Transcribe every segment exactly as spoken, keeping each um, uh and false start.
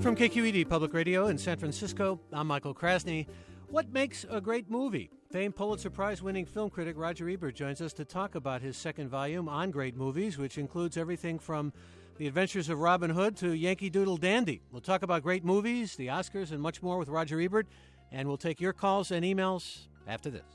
From K Q E D Public Radio in San Francisco, I'm Michael Krasny. What makes a great movie? Famed Pulitzer Prize-winning film critic Roger Ebert joins us to talk about his second volume on great movies, which includes everything from The Adventures of Robin Hood to Yankee Doodle Dandy. We'll talk about great movies, the Oscars, and much more with Roger Ebert, and we'll take your calls and emails after this.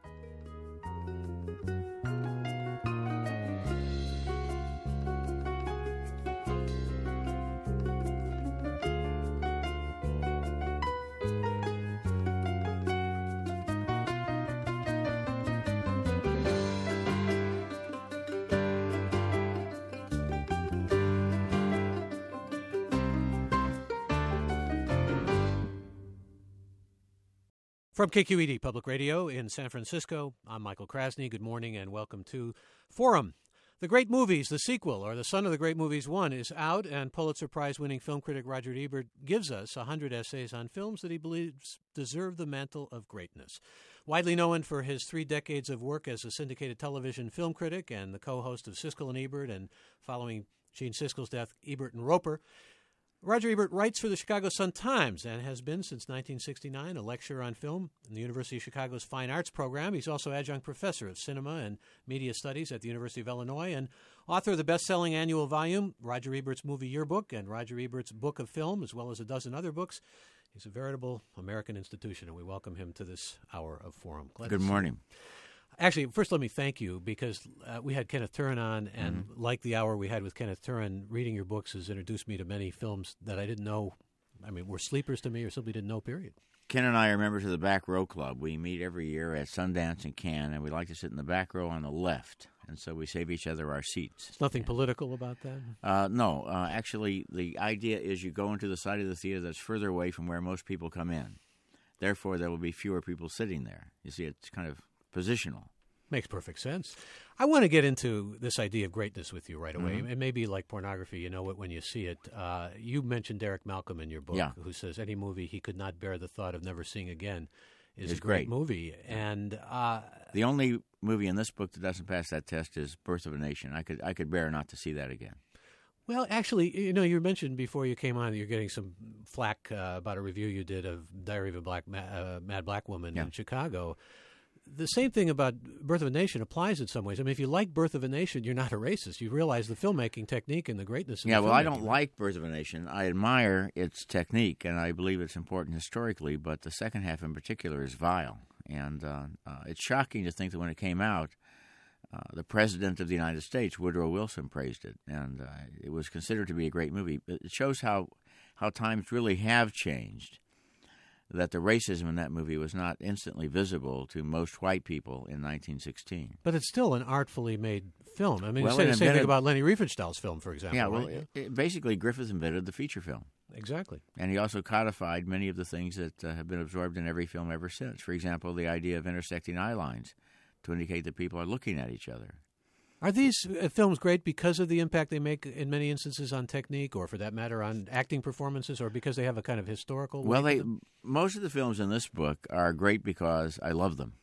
From K Q E D Public Radio in San Francisco, I'm Michael Krasny. Good morning and welcome to Forum. The Great Movies, the sequel, or The Son of the Great Movies one, is out, and Pulitzer Prize-winning film critic Roger Ebert gives us one hundred essays on films that he believes deserve the mantle of greatness. Widely known for his three decades of work as a syndicated television film critic and the co-host of Siskel and Ebert, and following Gene Siskel's death, Ebert and Roper, Roger Ebert writes for the Chicago Sun-Times and has been since nineteen sixty-nine a lecturer on film in the University of Chicago's Fine Arts program. He's also adjunct professor of cinema and media studies at the University of Illinois and author of the best-selling annual volume, Roger Ebert's Movie Yearbook, and Roger Ebert's Book of Film, as well as a dozen other books. He's a veritable American institution, and we welcome him to this hour of Forum. Glad Good morning. Actually, first let me thank you, because uh, we had Kenneth Turin on, and mm-hmm. like the hour we had with Kenneth Turin, reading your books has introduced me to many films that I didn't know, I mean, were sleepers to me or simply didn't know, period. Ken and I are members of the Back Row Club. We meet every year at Sundance in Cannes, and we like to sit in the back row on the left, and so we save each other our seats. There's nothing political about that? Uh, no. Uh, actually, the idea is you go into the side of the theater that's further away from where most people come in. Therefore, there will be fewer people sitting there. You see, it's kind of positional. Makes perfect sense. I want to get into this idea of greatness with you right away. Mm-hmm. It may be like pornography, you know it when you see it. Uh, you mentioned Derek Malcolm in your book, yeah. who says any movie he could not bear the thought of never seeing again is it's a great, great. movie. And uh, the only movie in this book that doesn't pass that test is Birth of a Nation. I could I could bear not to see that again. Well, actually, you know, you mentioned before you came on that you're getting some flack uh, about a review you did of Diary of a Black Ma- uh, Mad Black Woman yeah. in Chicago. The same thing about Birth of a Nation applies in some ways. I mean, if you like Birth of a Nation, you're not a racist. You realize the filmmaking technique and the greatness of yeah, the well, filmmaking. I don't like Birth of a Nation. I admire its technique, and I believe it's important historically, but the second half in particular is vile. And uh, uh, it's shocking to think that when it came out, uh, the President of the United States, Woodrow Wilson, praised it, and uh, it was considered to be a great movie. It shows how, how times really have changed, that the racism in that movie was not instantly visible to most white people in nineteen sixteen. But it's still an artfully made film. I mean, well, you say the same invented, thing about Lenny Riefenstahl's film, for example. Yeah, well, right? it, it, basically Griffith invented the feature film. Exactly. And he also codified many of the things that uh, have been absorbed in every film ever since. For example, the idea of intersecting eye lines to indicate that people are looking at each other. Are these uh, films great because of the impact they make in many instances on technique, or for that matter on acting performances, or because they have a kind of historical Well, weight they, to them? most of the films in this book are great because I love them.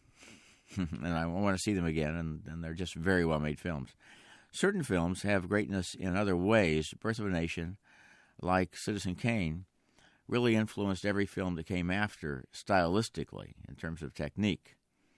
and I want to see them again, and, and they're just very well-made films. Certain films have greatness in other ways. Birth of a Nation, like Citizen Kane, really influenced every film that came after stylistically in terms of technique.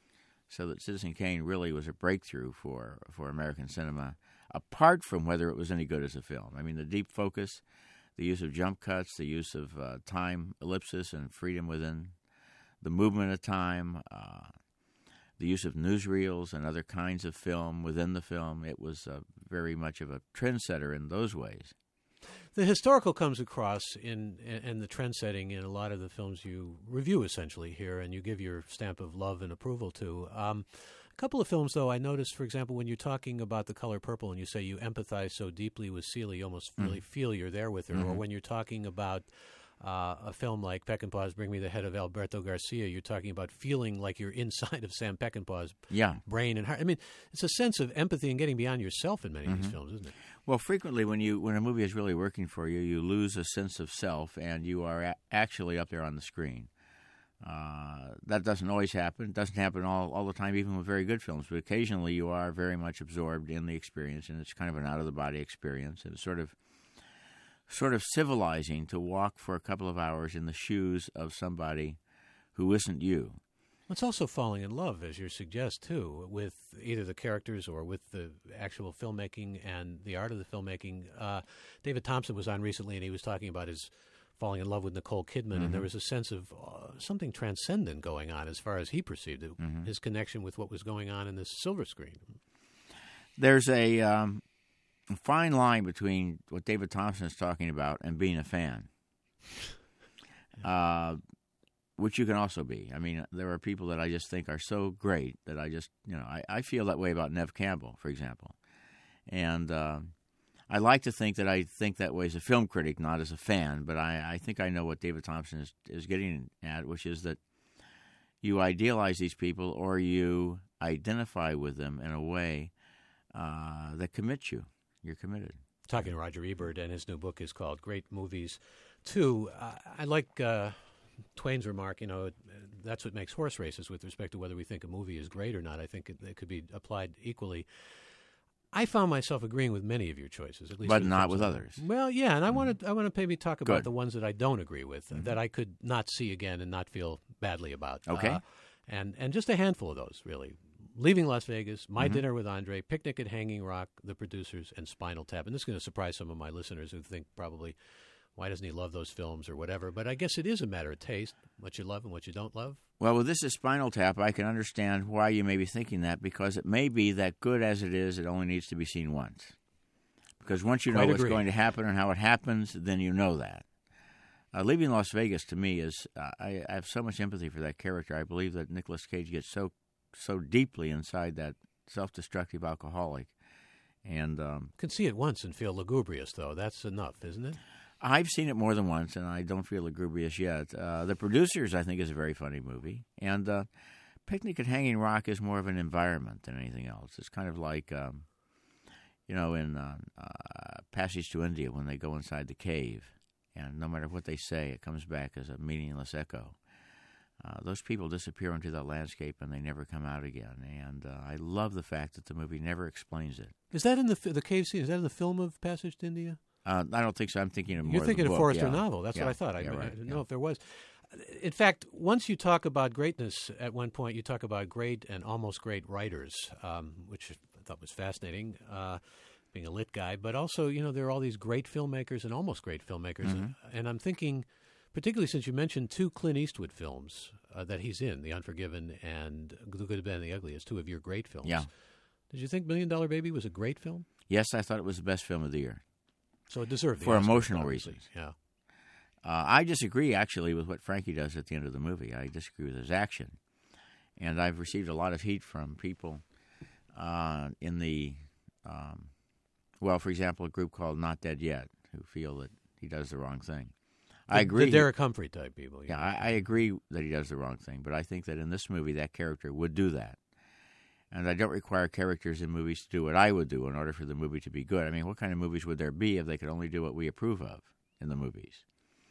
So that Citizen Kane really was a breakthrough for, for American cinema, apart from whether it was any good as a film. I mean, the deep focus, the use of jump cuts, the use of uh, time ellipsis and freedom within the movement of time, uh, the use of newsreels and other kinds of film within the film. It was uh, very much of a trendsetter in those ways. The historical comes across in and the trend setting in a lot of the films you review essentially here, and you give your stamp of love and approval to. Um, a couple of films, though, I noticed, for example, when you're talking about The Color Purple and you say you empathize so deeply with Celia, you almost really mm. feel you're there with her, mm-hmm. or when you're talking about uh, a film like Peckinpah's Bring Me the Head of Alberto Garcia, you're talking about feeling like you're inside of Sam Peckinpah's yeah. brain and heart. I mean, it's a sense of empathy and getting beyond yourself in many mm-hmm. of these films, isn't it? Well, frequently when you when a movie is really working for you, you lose a sense of self, and you are a- actually up there on the screen. Uh, that doesn't always happen. It doesn't happen all, all the time, even with very good films. But occasionally you are very much absorbed in the experience, and it's kind of an out-of-the-body experience. And it sort of sort of civilizing to walk for a couple of hours in the shoes of somebody who isn't you. It's also falling in love, as you suggest, too, with either the characters or with the actual filmmaking and the art of the filmmaking. Uh, David Thompson was on recently, and he was talking about his falling in love with Nicole Kidman, mm-hmm. and there was a sense of uh, something transcendent going on as far as he perceived it, mm-hmm. his connection with what was going on in this silver screen. There's a um, fine line between what David Thompson is talking about and being a fan. Uh which you can also be. I mean, there are people that I just think are so great that I just, you know, I, I feel that way about Neve Campbell, for example. And uh, I like to think that I think that way as a film critic, not as a fan, but I, I think I know what David Thompson is, is getting at, which is that you idealize these people or you identify with them in a way uh, that commits you. You're committed. Talking to Roger Ebert, and his new book is called Great Movies two. Uh, I like... Uh, Twain's remark, you know, that's what makes horse races with respect to whether we think a movie is great or not. I think it, it could be applied equally. I found myself agreeing with many of your choices, at least, but not with others. Well, yeah, and I mm-hmm. want to I want to maybe talk about Good. the ones that I don't agree with, mm-hmm. that I could not see again and not feel badly about. Okay, uh, and and just a handful of those, really. Leaving Las Vegas, My mm-hmm. Dinner with Andre, Picnic at Hanging Rock, The Producers, and Spinal Tap. And this is going to surprise some of my listeners who think probably, why doesn't he love those films or whatever? But I guess it is a matter of taste, what you love and what you don't love. Well, with This Is Spinal Tap, I can understand why you may be thinking that, because it may be that good as it is, it only needs to be seen once. Because once you know Quite what's agree. going to happen and how it happens, then you know that. Uh, Leaving Las Vegas, to me, is uh, I, I have so much empathy for that character. I believe that Nicolas Cage gets so so deeply inside that self-destructive alcoholic. And um, you can see it once and feel lugubrious, though. That's enough, isn't it? I've seen it more than once, and I don't feel lugubrious yet. Uh, the Producers, I think, is a very funny movie. And uh, Picnic at Hanging Rock is more of an environment than anything else. It's kind of like, um, you know, in uh, uh, Passage to India when they go inside the cave, and no matter what they say, it comes back as a meaningless echo. Uh, those people disappear into that landscape, and they never come out again. And uh, I love the fact that the movie never explains it. Is that in the the cave scene? Is that in the film of Passage to India? Uh, I don't think so. I'm thinking of more You're thinking of, the of book. Forrester yeah. novel. That's yeah. what I thought. I, yeah, right. I didn't yeah. know if there was. In fact, once you talk about greatness, at one point you talk about great and almost great writers, um, which I thought was fascinating, uh, being a lit guy. But also, you know, there are all these great filmmakers and almost great filmmakers. Mm-hmm. And, and I'm thinking, particularly since you mentioned two Clint Eastwood films uh, that he's in, The Unforgiven and The Good, Bad, and the Ugly, as two of your great films. Yeah. Did you think Million Dollar Baby was a great film? Yes, I thought it was the best film of the year. So it deserved the For Oscar, emotional obviously. reasons. Yeah. Uh, I disagree, actually, with what Frankie does at the end of the movie. I disagree with his action. And I've received a lot of heat from people uh, in the, um, well, for example, a group called Not Dead Yet, who feel that he does the wrong thing. The, I agree. The Derek Humphrey type people. Yeah, I, I agree that he does the wrong thing, but I think that in this movie, that character would do that. And I don't require characters in movies to do what I would do in order for the movie to be good. I mean, what kind of movies would there be if they could only do what we approve of in the movies?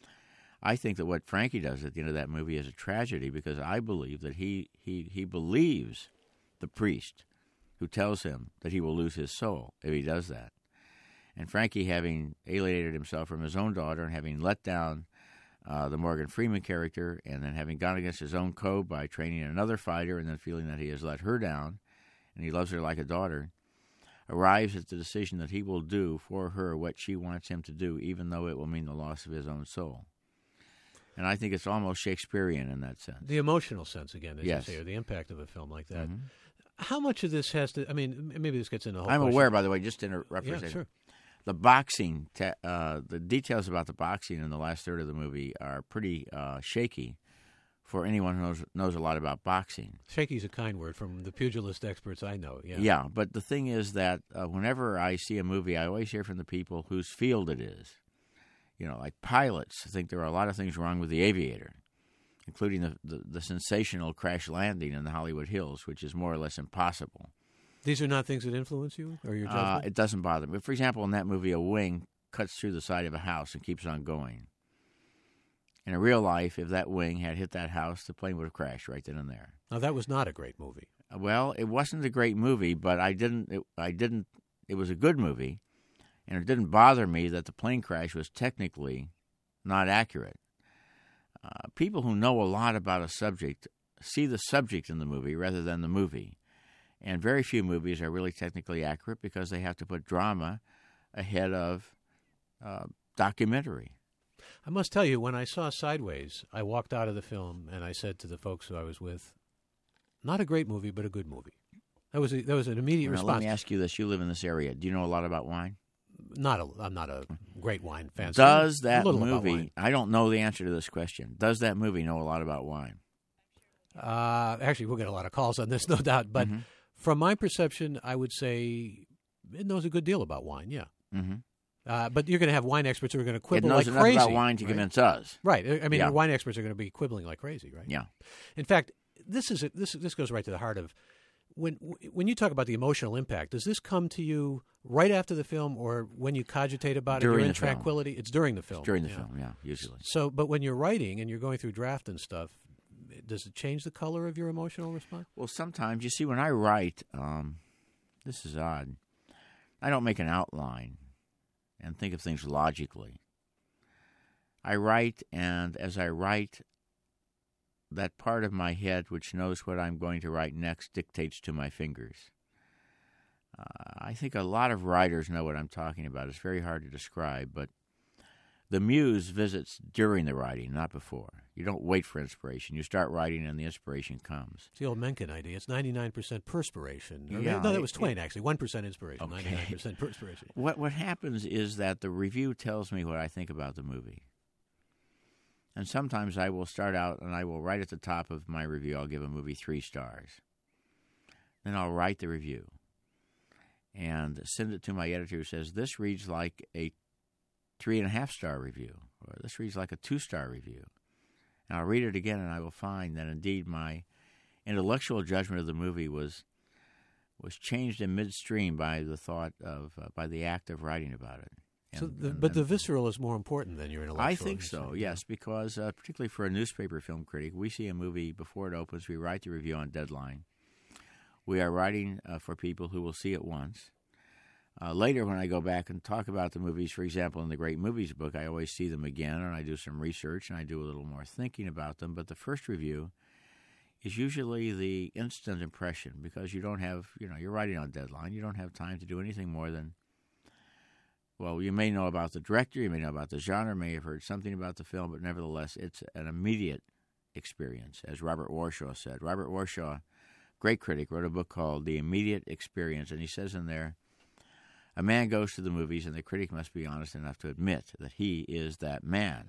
I think that what Frankie does at the end of that movie is a tragedy, because I believe that he, he, he believes the priest who tells him that he will lose his soul if he does that. And Frankie, having alienated himself from his own daughter and having let down uh, the Morgan Freeman character, and then having gone against his own code by training another fighter and then feeling that he has let her down, and he loves her like a daughter, arrives at the decision that he will do for her what she wants him to do, even though it will mean the loss of his own soul. And I think it's almost Shakespearean in that sense. The emotional sense, again, as yes. you say, or the impact of a film like that. Mm-hmm. How much of this has to, I mean, maybe this gets into the whole I'm question. aware, by the way, just to interrupt for yeah, a second. Sure. The boxing, te- uh, the details about the boxing in the last third of the movie are pretty uh, shaky for anyone who knows, knows a lot about boxing. Shaky's a kind word from the pugilist experts I know, yeah. Yeah, but the thing is that uh, whenever I see a movie, I always hear from the people whose field it is. You know, like pilots think there are a lot of things wrong with the Aviator, including the, the, the sensational crash landing in the Hollywood Hills, which is more or less impossible. These are not things that influence you or your judgment? Uh, it doesn't bother me. For example, in that movie, a wing cuts through the side of a house and keeps on going. In real life, if that wing had hit that house, the plane would have crashed right then and there. Now, that was not a great movie. Well, it wasn't a great movie, but I didn't. It, I didn't. It was a good movie, And it didn't bother me that the plane crash was technically not accurate. Uh, people who know a lot about a subject see the subject in the movie rather than the movie. And very few movies are really technically accurate because they have to put drama ahead of uh, documentary. I must tell you, when I saw Sideways, I walked out of the film and I said to the folks who I was with, not a great movie, but a good movie. That was a, that was an immediate Now, response. let me ask you this. You live in this area. Do you know a lot about wine? Not a, I'm not a great wine fan. Does so that a little about wine. movie, I don't know the answer to this question, does that movie know a lot about wine? Uh, actually, we'll get a lot of calls on this, no doubt. But Mm-hmm. from my perception, I would say it knows a good deal about wine, yeah. Mm-hmm. Uh, but you're going to have wine experts who are going to It quibble knows like enough crazy. about wine to right? convince us. Right. I mean, Yeah. wine experts are going to be quibbling like crazy, right? Yeah. In fact, this is a, this this goes right to the heart of when when you talk about the emotional impact. Does this come to you right after the film, or when you cogitate about During it? You're in the film. tranquility. It's during the film. It's during the yeah. film, yeah, usually. So, but when you're writing and you're going through draft and stuff, does it change the color of your emotional response? Well, sometimes, you see, when I write, um, this is odd, I don't make an outline and think of things logically. I write, and as I write, that part of my head which knows what I'm going to write next dictates to my fingers. Uh, I think a lot of writers know what I'm talking about. It's very hard to describe, but the muse visits during the writing, not before. You don't wait for inspiration. You start writing, and the inspiration comes. It's the old Mencken idea. It's ninety-nine percent perspiration. Or Yeah, no, that was it- Twain, actually. one percent inspiration, Okay. ninety-nine percent perspiration. What what happens is that the review tells me what I think about the movie. And sometimes I will start out and I will write at the top of my review, I'll give a movie three stars. Then I'll write the review and send it to my editor who says, this reads like a three and a half star review, or this reads like a two star review. And I'll read it again and I will find that indeed my intellectual judgment of the movie was was changed in midstream by the thought of, uh, by the act of writing about it. So, And- the, and- but the and- visceral is more important than your intellectual. I think you so, say. yes, because uh, particularly for a newspaper film critic, we see a movie before it opens, we write the review on deadline. We are writing uh, for people who will see it once. Uh, later, when I go back and talk about the movies, for example, in the Great Movies book, I always see them again, and I do some research, and I do a little more thinking about them. But the first review is usually the instant impression, because you don't have, you know, you're writing on deadline. You don't have time to do anything more than, well, you may know about the director, you may know about the genre, may have heard something about the film, but nevertheless, it's an immediate experience, as Robert Warshaw said. Robert Warshaw, great critic, wrote a book called The Immediate Experience, and he says in there, a man goes to the movies, and the critic must be honest enough to admit that he is that man,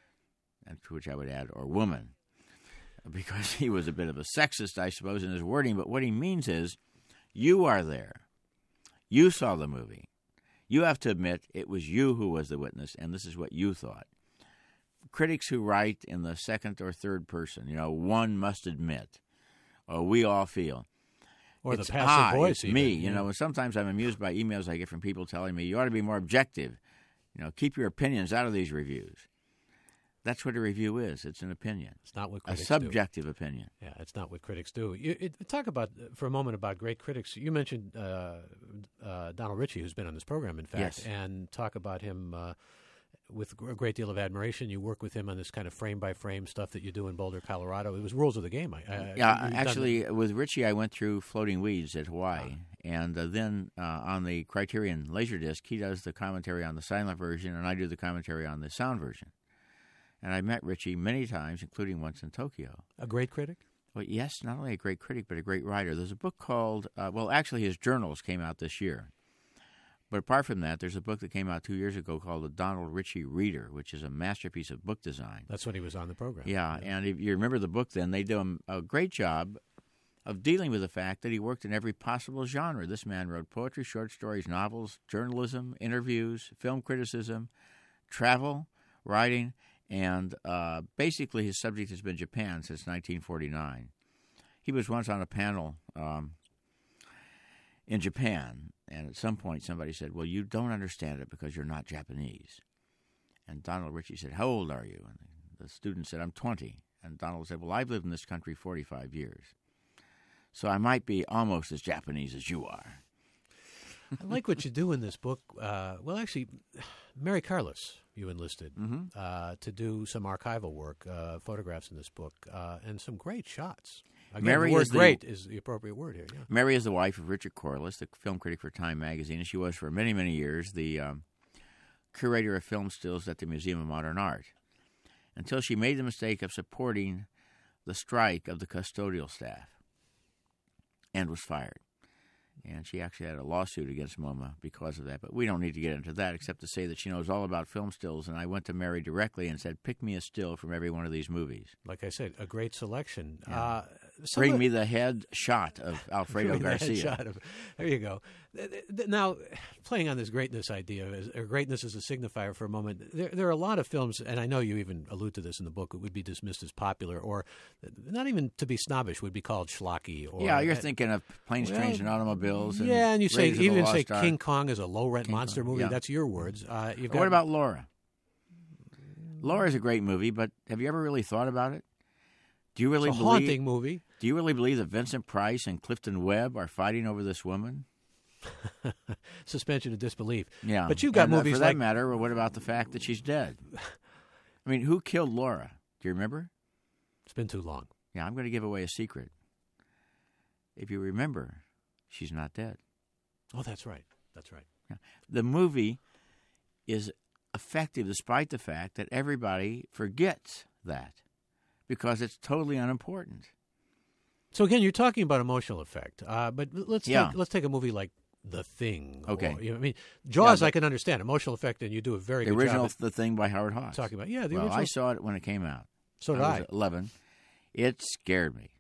and to which I would add, or woman, because he was a bit of a sexist, I suppose, in his wording, but what he means is, you are there. You saw the movie. You have to admit it was you who was the witness, and this is what you thought. Critics who write in the second or third person, you know, one must admit, or we all feel. Or it's the passive I, voice. it's even. me, you Yeah. know, and sometimes I'm amused by emails I get from people telling me, you ought to be more objective. You know, keep your opinions out of these reviews. That's what a review is. It's an opinion. It's not what A critics do. subjective opinion. Yeah, it's not what critics do. You, it, talk about, for a moment, about great critics. You mentioned uh, uh, Donald Ritchie, who's been on this program, in fact, Yes. and talk about him uh, with a great deal of admiration. You work with him on this kind of frame-by-frame stuff that you do in Boulder, Colorado. It was Rules of the Game. I, I, Yeah, you've done actually, with Ritchie, I went through Floating Weeds at Hawaii. And uh, then uh, on the Criterion Laserdisc, he does the commentary on the silent version, and I do the commentary on the sound version. And I met Ritchie many times, including once in Tokyo. a great critic? Well, yes, not only a great critic, but a great writer. There's a book called, uh, well, actually his journals came out this year. But apart from that, there's a book that came out two years ago called The Donald Ritchie Reader, which is a masterpiece of book design. That's when he was on the program. Yeah, and if you remember the book then, they do a, a great job of dealing with the fact that he worked in every possible genre. This man wrote poetry, short stories, novels, journalism, interviews, film criticism, travel, writing, and uh, basically his subject has been Japan since nineteen forty-nine. He was once on a panel um, in Japan, and at some point somebody said, well, you don't understand it because you're not Japanese. And Donald Ritchie said, how old are you? And the student said, I'm twenty. And Donald said, well, I've lived in this country forty-five years. So I might be almost as Japanese as you are. I like what you do in this book. Uh, well, actually, Mary Carlos, you enlisted Mm-hmm. uh, to do some archival work, uh, photographs in this book, uh, and some great shots. Again, Mary the word is the- great is the appropriate word here. Yeah. Mary is the wife of Richard Corliss, the film critic for Time magazine, and she was for many, many years the um, curator of film stills at the Museum of Modern Art, until she made the mistake of supporting the strike of the custodial staff and was fired. And she actually had a lawsuit against MoMA because of that. But we don't need to get into that, except to say that she knows all about film stills. And I went to Mary directly and said, pick me a still from every one of these movies. Like I said, a great selection. Yeah. Uh, some Bring of- me the head shot of Alfredo Bring the Garcia. headshot of- there you go. Th- th- Now, playing on this greatness idea, as- or greatness as a signifier for a moment, there, there are a lot of films, and I know you even allude to this in the book, that would be dismissed as popular, or not even to be snobbish, would be called schlocky. Or, Yeah, you're uh, thinking of Planes, well, Trains, and Automobiles. And yeah, and you say Raiders of the even Lost say Ark. King Kong is a low-rent King monster Kong, movie. yeah. That's your words. Uh, you've What got, about Laura? Laura's a great movie, but have you ever really thought about it? Do you really it's a believe? haunting movie. Do you really believe that Vincent Price and Clifton Webb are fighting over this woman? Suspension of disbelief. Yeah, But you've got and, uh, movies for that like matter. Well, what about the fact that she's dead? I mean, who killed Laura? Do you remember? It's been too long. Yeah, I'm going to give away a secret. If you remember, she's not dead. Oh, that's right. That's right. Yeah. The movie is effective despite the fact that everybody forgets that because it's totally unimportant. So again, you're talking about emotional effect, uh, but let's Yeah. take, let's take a movie like The Thing. Okay. Or, you know, I mean, Jaws, Yeah, I can understand emotional effect, and you do a very The good original job The Thing by Howard at Hawks. talking about. Yeah, the well, original. I saw it when it came out. so did I I. was eleven. It scared me.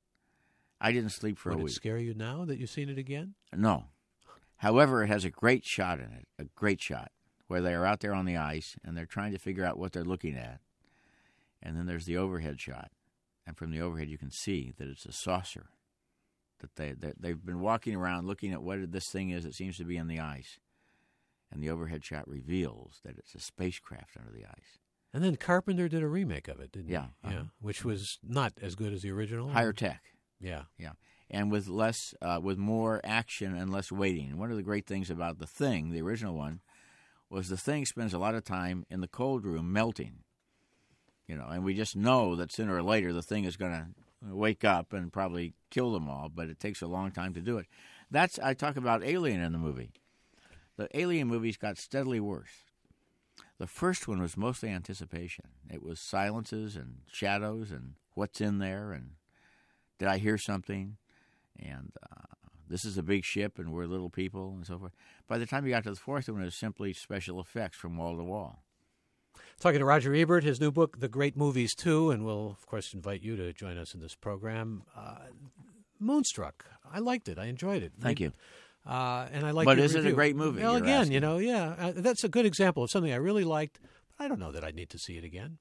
I didn't sleep for Would a it week. scare you now that you've seen it again? No. However, it has a great shot in it, a great shot, where they are out there on the ice and they're trying to figure out what they're looking at. And then there's the overhead shot. And from the overhead, you can see that it's a saucer. That they, they, they've been walking around looking at what this thing is that seems to be in the ice. And the overhead shot reveals that it's a spacecraft under the ice. And then Carpenter did a remake of it, didn't Yeah, he? Yeah, uh-huh. which was not as good as the original. Higher tech. Yeah. Yeah, and with less, uh, with more action and less waiting. And one of the great things about The Thing, the original one, was The Thing spends a lot of time in the cold room melting. You know, and we just know that sooner or later the Thing is going to wake up and probably kill them all, but it takes a long time to do it. That's I talk about Alien in the movie. The Alien movies got steadily worse. The first one was mostly anticipation. It was silences and shadows and what's in there and did I hear something? And uh, this is a big ship, and we're little people, and so forth. By the time you got to the fourth one, it was simply special effects from wall to wall. Talking to Roger Ebert, his new book, The Great Movies two, and we'll, of course, invite you to join us in this program. Uh, Moonstruck. I liked it. I enjoyed it. Thank you. Uh, and I like. But your is it a review. great movie, Well, you're again, asking? you know, yeah, uh, that's a good example of something I really liked. But I don't know that I need to see it again.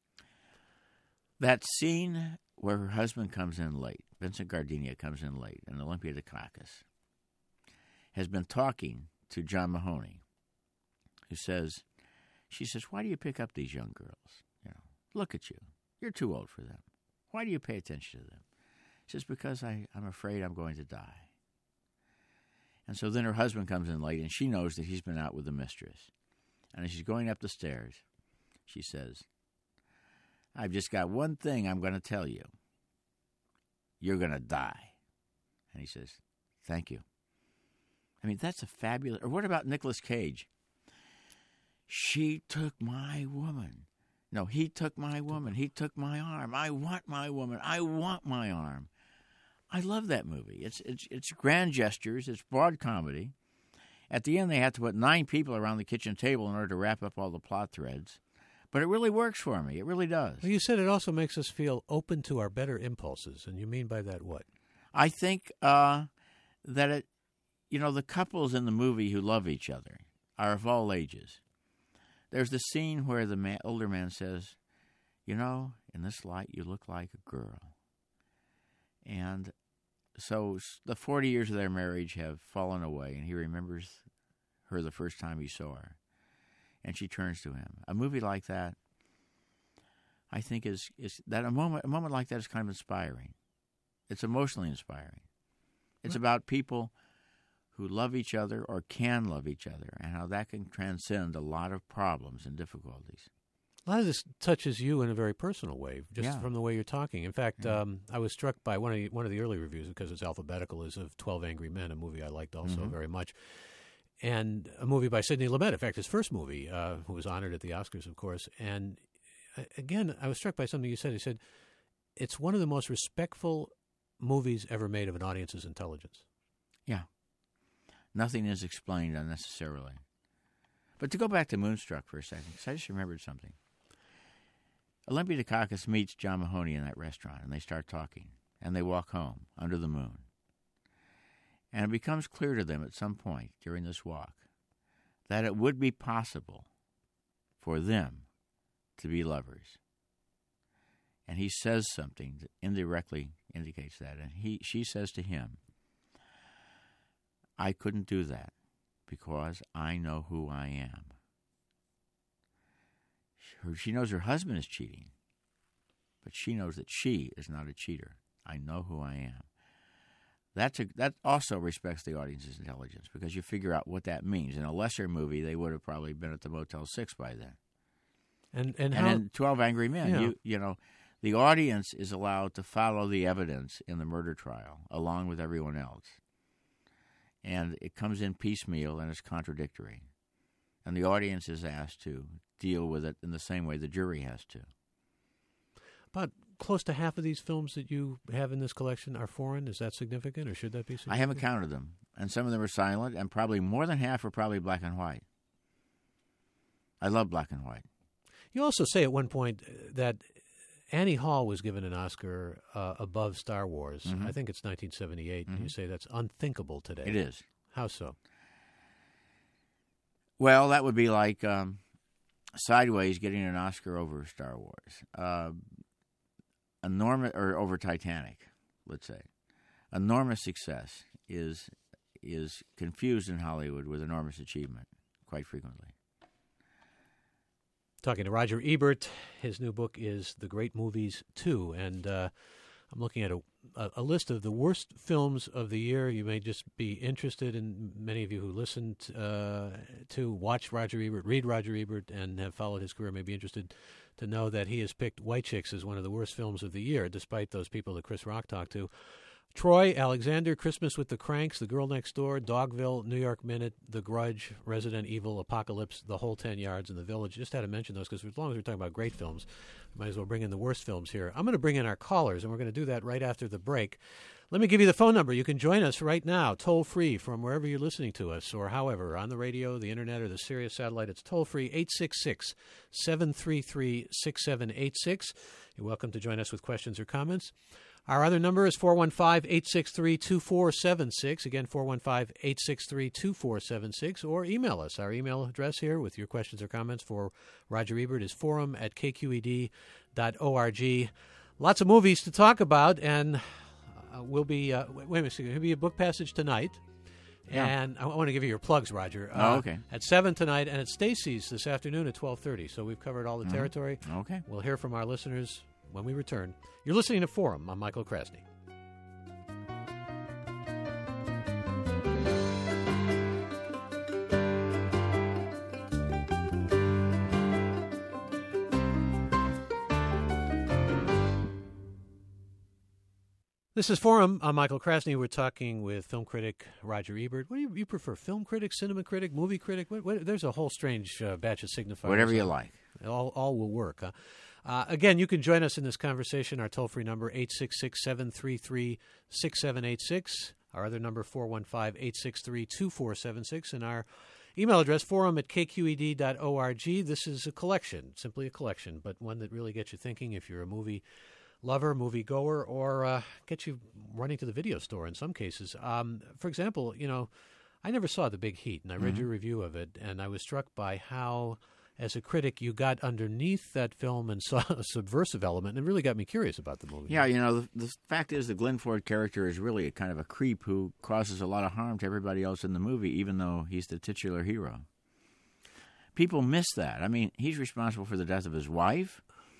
That scene where her husband comes in late, Vincent Gardenia comes in late, and Olympia Dukakis has been talking to John Mahoney, who says, she says, why do you pick up these young girls? You know, look at you. You're too old for them. Why do you pay attention to them? She says, because I, I'm afraid I'm going to die. And so then her husband comes in late, and she knows that he's been out with the mistress. And as she's going up the stairs, she says, I've just got one thing I'm going to tell you. You're going to die. And he says, thank you. I mean, that's a fabulous... Or what about Nicolas Cage? She took my woman. No, he took my woman. He took my arm. I want my woman. I want my arm. I love that movie. It's it's it's grand gestures. It's broad comedy. At the end, they have to put nine people around the kitchen table in order to wrap up all the plot threads. But it really works for me. It really does. Well, you said it also makes us feel open to our better impulses, and you mean by that what? I think uh, that it, you know, the couples in the movie who love each other are of all ages. There's the scene where the man, older man says, you know, in this light you look like a girl. And so the forty years of their marriage have fallen away, and he remembers her the first time he saw her. And she turns to him. A movie like that, I think, is is that a moment a moment like that is kind of inspiring. It's emotionally inspiring. It's about people who love each other or can love each other, and how that can transcend a lot of problems and difficulties. A lot of this touches you in a very personal way, just Yeah. from the way you're talking. In fact, Yeah. um, I was struck by one of the, one of the early reviews, because it's alphabetical, is of twelve Angry Men, a movie I liked also Mhm. very much, and a movie by Sidney Lumet, in fact, his first movie, uh, who was honored at the Oscars, of course. And uh, again, I was struck by something you said. He said, it's one of the most respectful movies ever made of an audience's intelligence. Yeah. Nothing is explained unnecessarily. But to go back to Moonstruck for a second, because I just remembered something. Olympia Dukakis meets John Mahoney in that restaurant, and they start talking, and they walk home under the moon. And it becomes clear to them at some point during this walk that it would be possible for them to be lovers. And he says something that indirectly indicates that. And he, she says to him, I couldn't do that because I know who I am. She knows her husband is cheating, but she knows that she is not a cheater. I know who I am. That's a, that also respects the audience's intelligence, because you figure out what that means. In a lesser movie, they would have probably been at the Motel six by then. And and, And how, in twelve Angry Men, Yeah. you you know, the audience is allowed to follow the evidence in the murder trial along with everyone else. And it comes in piecemeal and it's contradictory. And the audience is asked to deal with it in the same way the jury has to. about close to half of these films that you have in this collection are foreign. Is that significant, or should that be significant? I haven't counted them, and some of them are silent, and probably more than half are probably black and white. I love black and white. You also say at one point that Annie Hall was given an Oscar uh, above Star Wars. Mhm. I think it's nineteen seventy-eight, and you Mhm. say that's unthinkable today. It is. How so? Well, that would be like um, Sideways getting an Oscar over Star Wars. Uh, enormous, or over Titanic, let's say. Enormous success is is confused in Hollywood with enormous achievement quite frequently. Talking to Roger Ebert. His new book is The Great Movies two, and uh, I'm looking at a, a, a list of the worst films of the year. You may just be interested, in many of you who listened uh, to watch Roger Ebert, read Roger Ebert, and have followed his career may be interested to know that he has picked White Chicks as one of the worst films of the year, despite those people that Chris Rock talked to. Troy, Alexander, Christmas with the Cranks, The Girl Next Door, Dogville, New York Minute, The Grudge, Resident Evil, Apocalypse, The Whole Ten Yards, and The Village. Just had to mention those because as long as we're talking about great films, we might as well bring in the worst films here. I'm going to bring in our callers, and we're going to do that right after the break. Let me give you the phone number. You can join us right now, toll-free from wherever you're listening to us, or however, on the radio, the internet, or the Sirius satellite. It's toll-free, eight six six, seven three three, six seven eight six. You're welcome to join us with questions or comments. Our other number is four one five, eight six three, two four seven six. Again, four one five, eight six three, two four seven six. Or email us. Our email address here with your questions or comments for Roger Ebert is forum at k q e d dot org. Lots of movies to talk about, and uh, we'll be, uh, wait a minute, there'll be a book passage tonight. Yeah. And I want to give you your plugs, Roger. Oh, Uh, okay. At seven tonight, and at Stacy's this afternoon at twelve thirty. So we've covered all the Mhm. territory. Okay. We'll hear from our listeners when we return. You're listening to Forum. I'm Michael Krasny. This is Forum. I'm Michael Krasny. We're talking with film critic Roger Ebert. What do you, you prefer, film critic, cinema critic, movie critic? What, what, there's a whole strange uh, batch of signifiers. Whatever you like. All, all will work. Huh? Uh, again, you can join us in this conversation. Our toll-free number, eight six six, seven three three, six seven eight six. Our other number, four one five, eight six three, two four seven six. And our email address, forum at k q e d dot org. This is a collection, simply a collection, but one that really gets you thinking if you're a movie lover, movie goer, or uh, get you running to the video store in some cases. Um, for example, you know, I never saw The Big Heat, and I read Mhm. your review of it, and I was struck by how, as a critic, you got underneath that film and saw a subversive element, and it really got me curious about the movie. Yeah, you know, the, the fact is the Glenn Ford character is really a kind of a creep who causes a lot of harm to everybody else in the movie, even though he's the titular hero. People miss that. I mean, he's responsible for the death of his wife.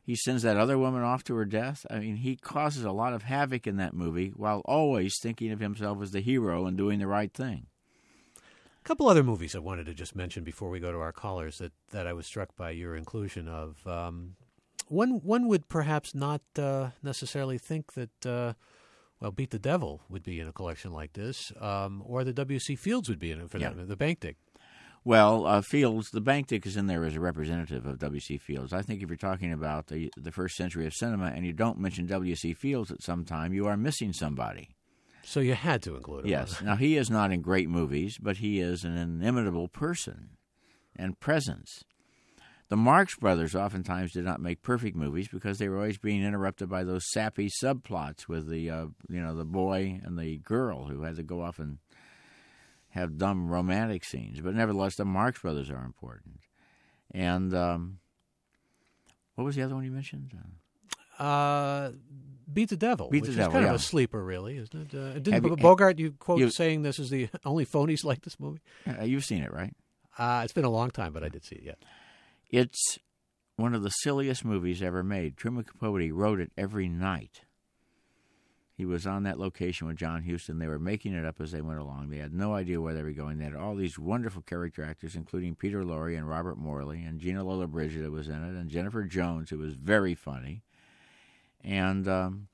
He sends that other woman off to her death. I mean, he causes a lot of havoc in that movie while always thinking of himself as the hero and doing the right thing. A couple other movies I wanted to just mention before we go to our callers that, that I was struck by your inclusion of. Um, one one would perhaps not uh, necessarily think that, uh, well, Beat the Devil would be in a collection like this, um, or the W C Fields would be in it for yeah. that, the Bank Dick. Well, uh, Fields, the Bank Dick is in there as a representative of W C Fields. I think if you're talking about the the first century of cinema and you don't mention W C Fields at some time, you are missing somebody. So you had to include him. Yes. Now, he is not in great movies, but he is an inimitable person and presence. The Marx Brothers oftentimes did not make perfect movies because they were always being interrupted by those sappy subplots with the uh, you know the boy and the girl who had to go off and have dumb romantic scenes. But nevertheless, the Marx Brothers are important. And um, what was the other one you mentioned? Uh, Beat the Devil, Beat which the is Devil, kind yeah. of a sleeper, really, isn't it? Uh, didn't Have you- Bogart, you quote you- saying this is the only phonies like this movie? Uh, you've seen it, right? Uh, it's been a long time, but I did see it, yeah. It's one of the silliest movies ever made. Truman Capote wrote it every night. He was on that location with John Huston. They were making it up as they went along. They had no idea where they were going. They had all these wonderful character actors, including Peter Lorre and Robert Morley, and Gina Lollobrigida was in it, and Jennifer Jones, who was very funny. And um,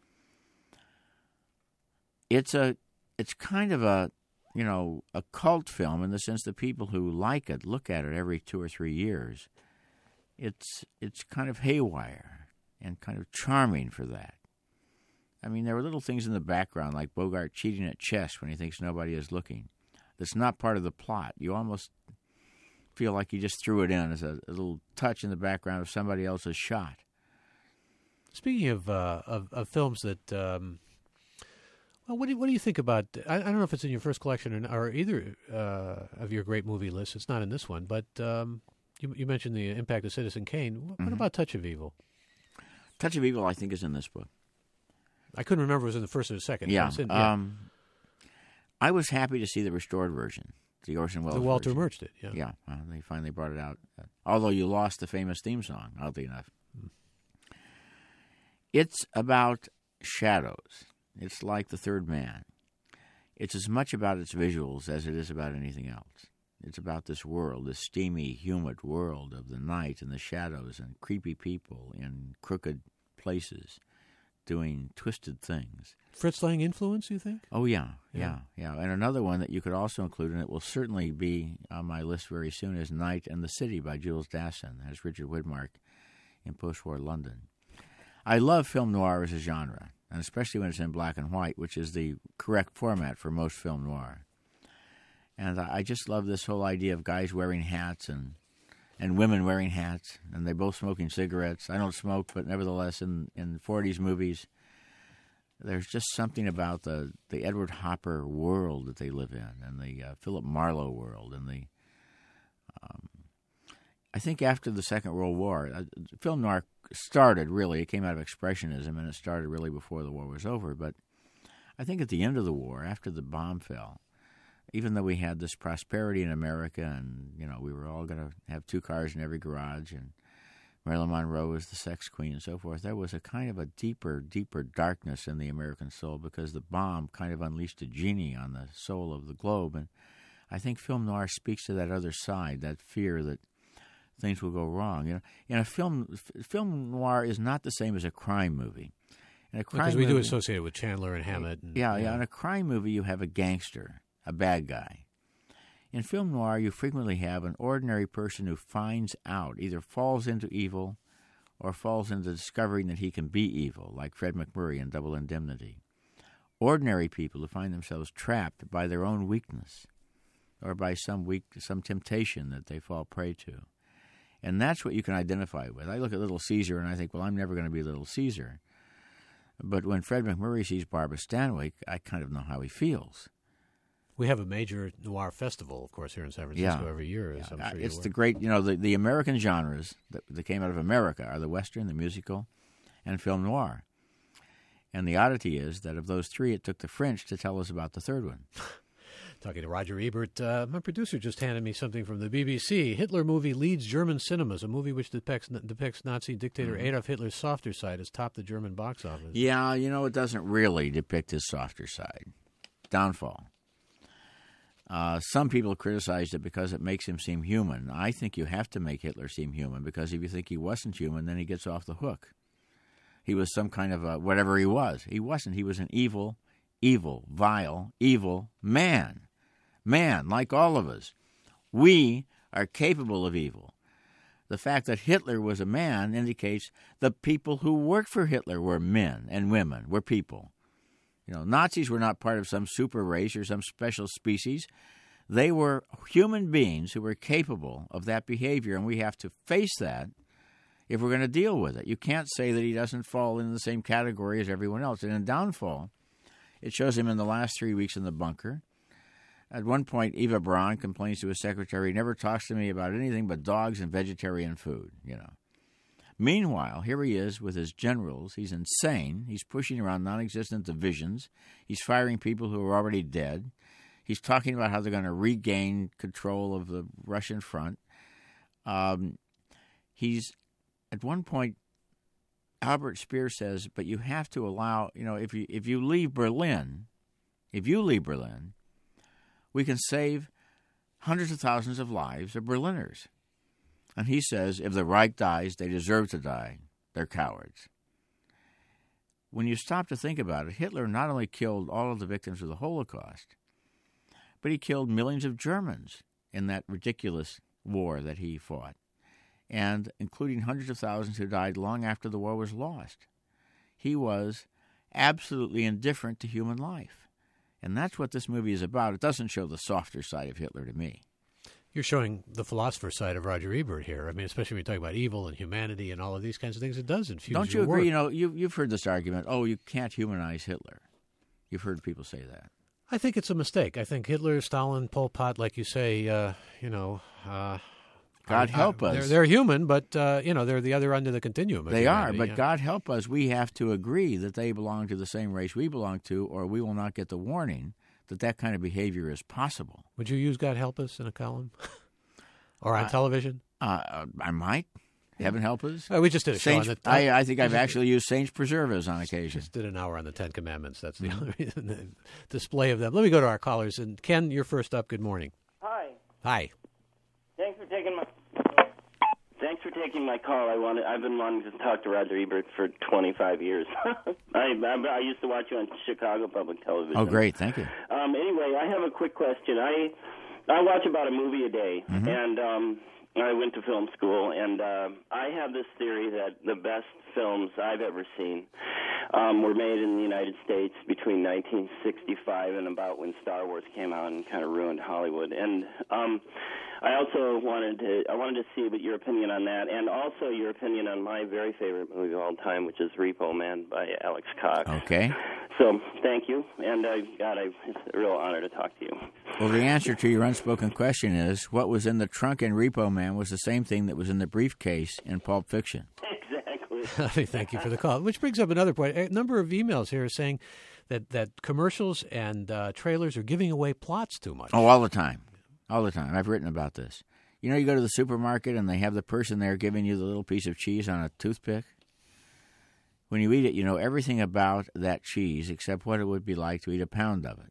it's a, it's kind of a, you know, a cult film in the sense that people who like it look at it every two or three years. It's it's kind of haywire and kind of charming for that. I mean, there were little things in the background, like Bogart cheating at chess when he thinks nobody is looking. That's not part of the plot. You almost feel like you just threw it in as a, a little touch in the background of somebody else's shot. Speaking of uh, of, of films that, um, well, what do you, what do you think about? I, I don't know if it's in your first collection or, or either uh, of your great movie lists. It's not in this one, but um, you, you mentioned the impact of Citizen Kane. What, Mm-hmm. what about Touch of Evil? Touch of Evil, I think, is in this book. I couldn't remember if it was in the first or the second. Yeah. It's in, yeah. Um, I was happy to see the restored version, the Orson Welles the Walter version. Murch did. Yeah. Yeah, well, they finally brought it out. Although you lost the famous theme song, oddly enough. Hmm. It's about shadows. It's like The Third Man. It's as much about its visuals as it is about anything else. It's about this world, this steamy, humid world of the night and the shadows and creepy people in crooked places doing twisted things. Fritz Lang influence, you think? Oh, yeah, Yeah. yeah, yeah. And another one that you could also include, and it will certainly be on my list very soon, is Night and the City by Jules Dassin, as Richard Widmark in post-war London. I love film noir as a genre, and especially when it's in black and white, which is the correct format for most film noir. And I just love this whole idea of guys wearing hats and and women wearing hats, and they both smoking cigarettes. I don't smoke, but nevertheless, in, in forties movies, there's just something about the, the Edward Hopper world that they live in, and the uh, Philip Marlowe world, and the um, I think after the Second World War, uh, film noir started really. It came out of Expressionism, and it started really before the war was over. But I think at the end of the war, after the bomb fell, even though we had this prosperity in America, and you know we were all going to have two cars in every garage, and Marilyn Monroe was the sex queen and so forth, there was a kind of a deeper, deeper darkness in the American soul because the bomb kind of unleashed a genie on the soul of the globe. And I think film noir speaks to that other side, that fear that things will go wrong. You know, in a film, f- film noir is not the same as a crime movie. In a crime Because we movie, do associate it with Chandler and Hammett. And, yeah, yeah. In a crime movie, you have a gangster, a bad guy. In film noir, you frequently have an ordinary person who finds out, either falls into evil or falls into discovering that he can be evil, like Fred McMurray in Double Indemnity. Ordinary people who find themselves trapped by their own weakness or by some weak, some temptation that they fall prey to. And that's what you can identify with. I look at Little Caesar and I think, well, I'm never going to be Little Caesar. But when Fred McMurray sees Barbara Stanwyck, I kind of know how he feels. We have a major noir festival, of course, here in San Francisco Yeah. every year. As I'm Uh, sure it's you're the aware. great, you know, the, the American genres that, that came out of America are the Western, the musical, and film noir. And the oddity is that of those three, it took the French to tell us about the third one. Talking to Roger Ebert, uh, my producer just handed me something from the B B C. Hitler movie leads German cinemas. A movie which depicts depicts Nazi dictator mm-hmm. Adolf Hitler's softer side has topped the German box office. Yeah, you know, it doesn't really depict his softer side. Downfall. Uh, some people criticized it because it makes him seem human. I think you have to make Hitler seem human, because if you think he wasn't human, then he gets off the hook. He was some kind of a whatever he was. He wasn't. He was an evil, evil, vile, evil man. Man, like all of us. We are capable of evil. The fact that Hitler was a man indicates the people who worked for Hitler were men and women, were people. You know, Nazis were not part of some super race or some special species. They were human beings who were capable of that behavior, and we have to face that if we're going to deal with it. You can't say that he doesn't fall in the same category as everyone else. And in Downfall, it shows him in the last three weeks in the bunker. At one point, Eva Braun complains to his secretary, never talks to me about anything but dogs and vegetarian food, you know. Meanwhile, here he is with his generals. He's insane. He's pushing around non-existent divisions. He's firing people who are already dead. He's talking about how they're going to regain control of the Russian front. Um, he's, at one point, Albert Speer says, but you have to allow, you know, if you if you leave Berlin, if you leave Berlin, we can save hundreds of thousands of lives of Berliners. And he says, if the Reich dies, they deserve to die. They're cowards. When you stop to think about it, Hitler not only killed all of the victims of the Holocaust, but he killed millions of Germans in that ridiculous war that he fought, and including hundreds of thousands who died long after the war was lost. He was absolutely indifferent to human life. And that's what this movie is about. It doesn't show the softer side of Hitler to me. You're showing the philosopher side of Roger Ebert here. I mean, especially when you talk about evil and humanity and all of these kinds of things. It does infuse Don't you your agree? work. You know, you, you've heard this argument, oh, you can't humanize Hitler. You've heard people say that. I think it's a mistake. I think Hitler, Stalin, Pol Pot, like you say, uh, you know... Uh, God help uh, us. They're, they're human, but, uh, you know, they're the other end of the continuum. They are, but yeah. God help us. We have to agree that they belong to the same race we belong to, or we will not get the warning that that kind of behavior is possible. Would you use God help us in a column? Or on uh, television? Uh, I might. Heaven help us. Uh, we just did a Saints, show on the... I, I think I've actually used Saints Preserve us on occasion. Just did an hour on the Ten Commandments. That's the only reason, the display of them. Let me go to our callers. And Ken, you're first up. Good morning. Hi. Hi. Thanks for taking my... Thanks for taking my call. I wanted, I've been wanting to talk to Roger Ebert for twenty-five years. I, I, I used to watch you on Chicago Public Television. Oh, great. Thank you. Um, anyway, I have a quick question. I I watch about a movie a day, mm-hmm. and um, I went to film school, and uh, I have this theory that the best films I've ever seen um, were made in the United States between nineteen sixty-five and about when Star Wars came out and kind of ruined Hollywood. And um, I also wanted to I wanted to see what your opinion on that, and also your opinion on my very favorite movie of all time, which is Repo Man by Alex Cox. Okay. So thank you, and uh, God, I, it's a real honor to talk to you. Well, the answer to your unspoken question is what was in the trunk in Repo Man was the same thing that was in the briefcase in Pulp Fiction. Exactly. Thank you for the call. Which brings up another point. A number of emails here saying that, that commercials and uh, trailers are giving away plots too much. Oh, all the time. All the time. I've written about this. You know, you go to the supermarket and they have the person there giving you the little piece of cheese on a toothpick. When you eat it, you know everything about that cheese except what it would be like to eat a pound of it.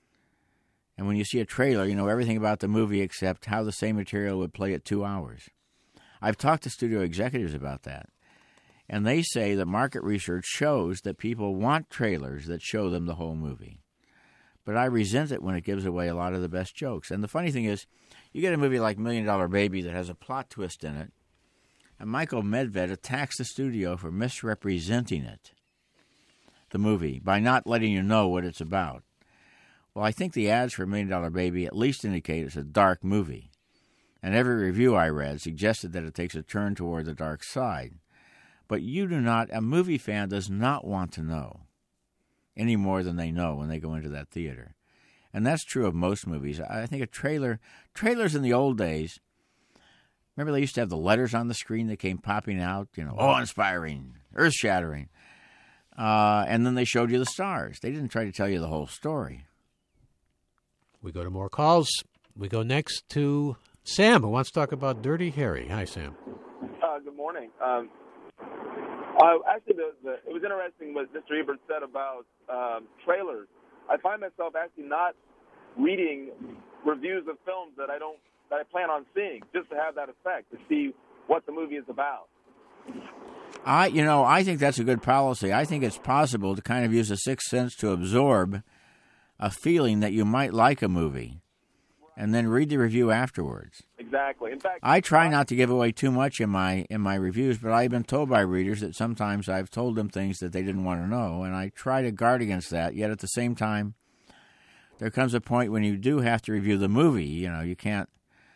And when you see a trailer, you know everything about the movie except how the same material would play at two hours. I've talked to studio executives about that. And they say that market research shows that people want trailers that show them the whole movie. But I resent it when it gives away a lot of the best jokes. And the funny thing is, you get a movie like Million Dollar Baby that has a plot twist in it, and Michael Medved attacks the studio for misrepresenting it, the movie, by not letting you know what it's about. Well, I think the ads for Million Dollar Baby at least indicate it's a dark movie. And every review I read suggested that it takes a turn toward the dark side. But you do not, a movie fan does not want to know any more than they know when they go into that theater. And that's true of most movies. I think a trailer, trailers in the old days, remember they used to have the letters on the screen that came popping out, you know, awe-inspiring, earth-shattering. Uh, and then they showed you the stars. They didn't try to tell you the whole story. We go to more calls. We go next to Sam, who wants to talk about Dirty Harry. Hi, Sam. Uh, good morning. Um, uh, actually, the, the, it was interesting what Mister Ebert said about um, trailers. I find myself actually not reading reviews of films that I don't that I plan on seeing, just to have that effect, to see what the movie is about. I, you know, I think that's a good policy. I think it's possible to kind of use a sixth sense to absorb a feeling that you might like a movie, and then read the review afterwards. Exactly. In fact, I try not to give away too much in my in my reviews, but I've been told by readers that sometimes I've told them things that they didn't want to know, and I try to guard against that. Yet at the same time, there comes a point when you do have to review the movie. You know, you can't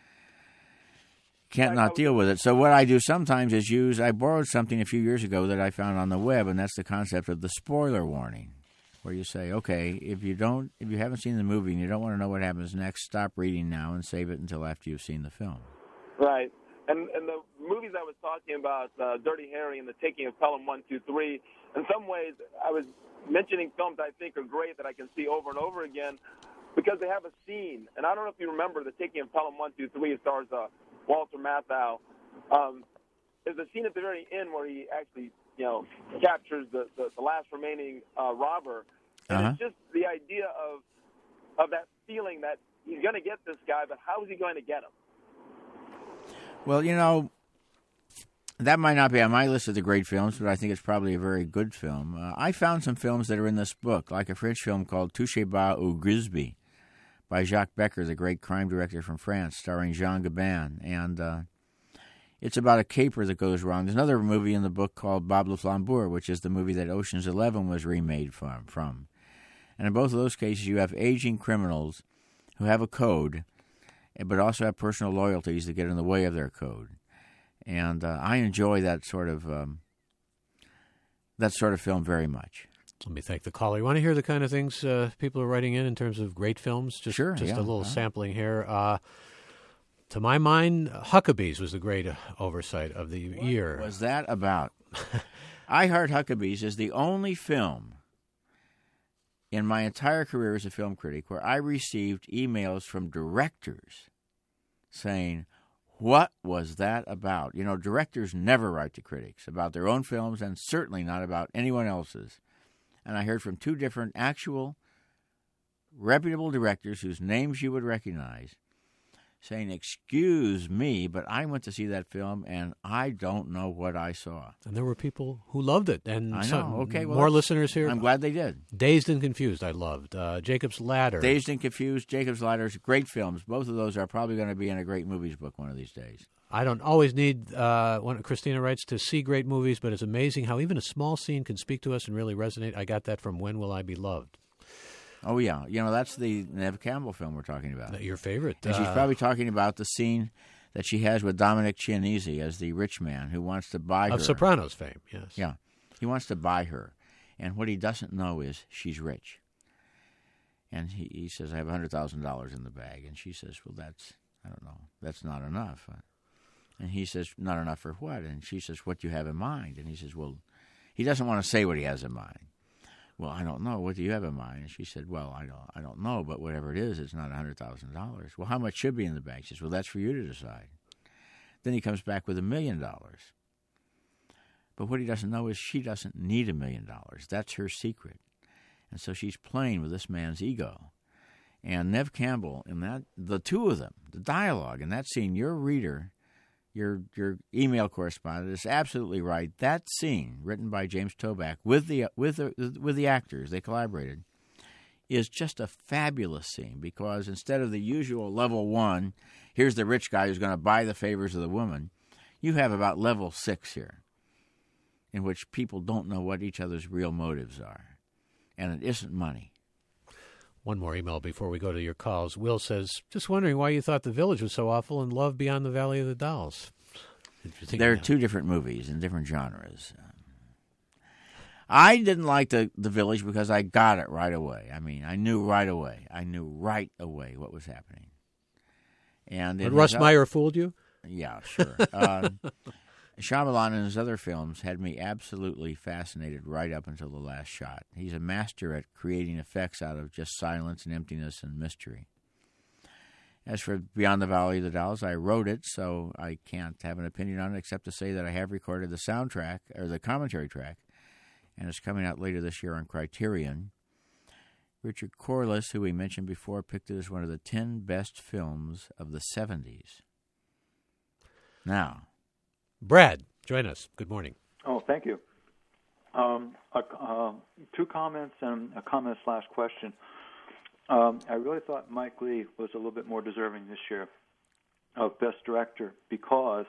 can't not deal with it. So what I do sometimes is use. I borrowed something a few years ago that I found on the web, and that's the concept of the spoiler warning, where you say, okay, if you don't, if you haven't seen the movie and you don't want to know what happens next, stop reading now and save it until after you've seen the film. Right. And and the movies I was talking about, uh, Dirty Harry and The Taking of Pelham one two three, in some ways I was mentioning films I think are great that I can see over and over again because they have a scene. And I don't know if you remember The Taking of Pelham one two three, it stars uh, Walter Matthau. Um, there's a scene at the very end where he actually, you know, captures the, the, the last remaining uh, robber. And uh-huh. It's just the idea of of that feeling that he's going to get this guy, but how is he going to get him? Well, you know, that might not be on my list of the great films, but I think it's probably a very good film. Uh, I found some films that are in this book, like a French film called Touchez pas au Grisby by Jacques Becker, the great crime director from France, starring Jean Gabin. And uh, it's about a caper that goes wrong. There's another movie in the book called Bob le Flambeur, which is the movie that Ocean's Eleven was remade from. from. And in both of those cases, you have aging criminals who have a code, but also have personal loyalties that get in the way of their code. And uh, I enjoy that sort of um, that sort of film very much. Let me thank the caller. You want to hear the kind of things uh, people are writing in in terms of great films? Just, sure, Just yeah, a little uh-huh. sampling here. Uh, to my mind, Huckabees was the great uh, oversight of the what year. Was that about? I Heart Huckabees is the only film in my entire career as a film critic where I received emails from directors saying, what was that about? You know, directors never write to critics about their own films and certainly not about anyone else's. And I heard from two different actual reputable directors whose names you would recognize saying, excuse me, but I went to see that film and I don't know what I saw. And there were people who loved it. And I know. some, Okay, well, more listeners here. I'm glad they did. Dazed and Confused, I loved. Uh, Jacob's Ladder. Dazed and Confused, Jacob's Ladder, great films. Both of those are probably going to be in a great movies book one of these days. I don't always need, uh, one, Christina writes, to see great movies, but it's amazing how even a small scene can speak to us and really resonate. I got that from When Will I Be Loved? Oh, yeah. You know, that's the Neve Campbell film we're talking about. Your favorite. And she's uh, probably talking about the scene that she has with Dominic Chianese as the rich man who wants to buy her. Of Sopranos fame, yes. Yeah. He wants to buy her. And what he doesn't know is she's rich. And he, he says, I have one hundred thousand dollars in the bag. And she says, well, that's, I don't know, that's not enough. And he says, not enough for what? And she says, what do you have in mind? And he says, well, he doesn't want to say what he has in mind. Well, I don't know. What do you have in mind? And she said, well, I don't I don't know, but whatever it is, it's not one hundred thousand dollars. Well, how much should be in the bank? She says, well, that's for you to decide. Then he comes back with a million dollars. But what he doesn't know is she doesn't need a million dollars. That's her secret. And so she's playing with this man's ego. And Neve Campbell, in that, the two of them, the dialogue in that scene, your reader, Your your email correspondent is absolutely right. That scene, written by James Toback with the with the, with the actors, they collaborated, is just a fabulous scene because instead of the usual level one, here's the rich guy who's going to buy the favors of the woman, you have about level six here, in which people don't know what each other's real motives are, and it isn't money. One more email before we go to your calls. Will says, just wondering why you thought The Village was so awful and Love Beyond the Valley of the Dolls. There are two different movies in different genres. I didn't like the, the Village because I got it right away. I mean, I knew right away. I knew right away what was happening. And But Russ Meyer fooled you? Yeah, sure. uh, Shyamalan and his other films had me absolutely fascinated right up until the last shot. He's a master at creating effects out of just silence and emptiness and mystery. As for Beyond the Valley of the Dolls, I wrote it, so I can't have an opinion on it except to say that I have recorded the soundtrack, or the commentary track, and it's coming out later this year on Criterion. Richard Corliss, who we mentioned before, picked it as one of the ten best films of the seventies. Now, Brad, join us. Good morning. Oh, thank you. Um, uh, uh, two comments and a comment slash question. Um, I really thought Mike Leigh was a little bit more deserving this year of Best Director because,